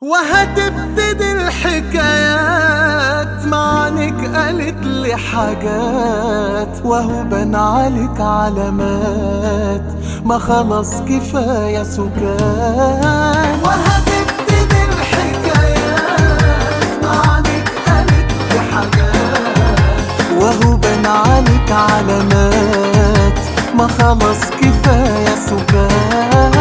وهتبتدي الحكايات معنك قالت لي حاجات وهو بان عليك علامات، ما خلاص كفاية سكات. وهتبتدي الحكايات معنك قالت لي حاجات وهو بان عليك علامات، ما خلاص كفاية سكات.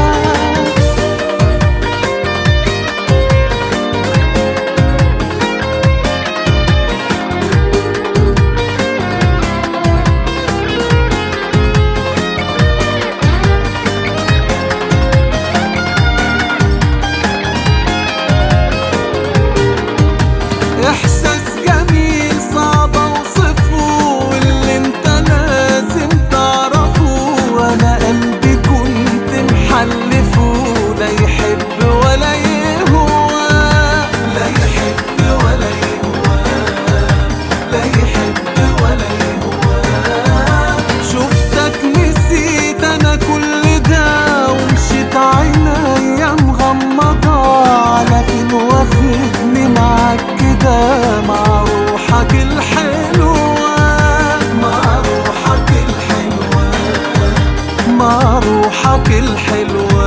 إحساس جميل صعب أوصفه واللي انت لازم تعرفه، وأنا قلبي كنت محلفه لا يحب ولا يهوى، لا يحب ولا يهوى، لا يحب ولا يهوى. شفتك نسيت أنا كل ده ومشيت عينيا مغمضة، على فين واخدني معاك كده مع روحك الحلوة، مع روحك الحلوة، مع روحك الحلوة.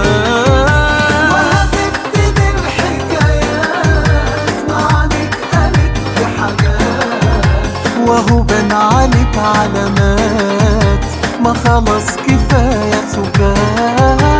وهتبتدي الحكايات معنك قالت لي حاجات وهو بان عليك علامات، ما خلاص كفاية سكات.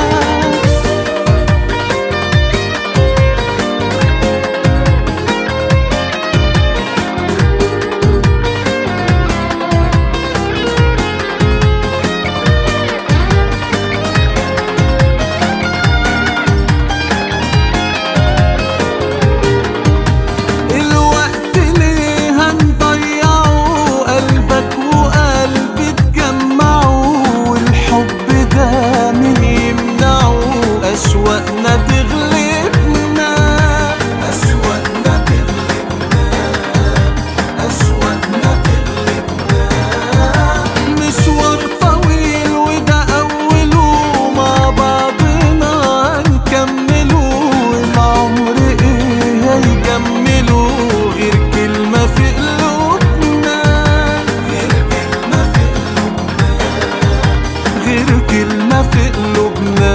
أشواقنا تغلبنا، أشواقنا تغلبنا، أشواقنا تغلبنا. مشوار طويل وده أوله مع بعضنا هنكمله، العمر إيه هيجمله غير كلمة في قلوبنا، غير كلمة في قلوبنا، غير كلمة في قلوبنا.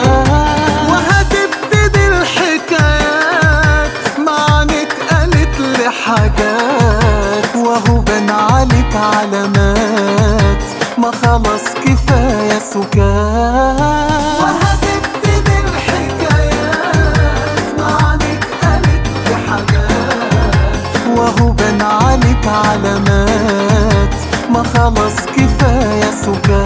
حاجات وهو بان عليك علامات، ما خلاص كفاية سكات. وهتبتدي الحكايات معنك قالت لي حاجات وهو بان عليك علامات، ما خلاص كفاية سكات.